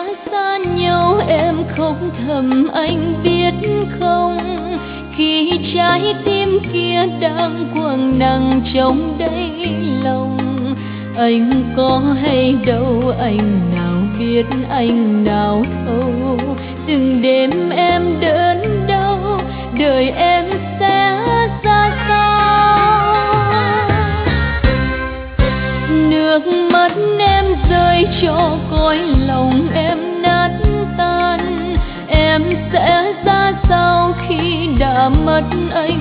xa nhau em khóc thầm anh biết không, khi trái tim kia đang quầng nặng trong đáy lòng. Anh có hay đâu, anh nào biết, anh nào thấu, từng đêm em đớn đau, đời em sẽ ra sao. Nước mắt em rơi cho cõi lòng em nát tan, em sẽ ra sao khi đã mất anh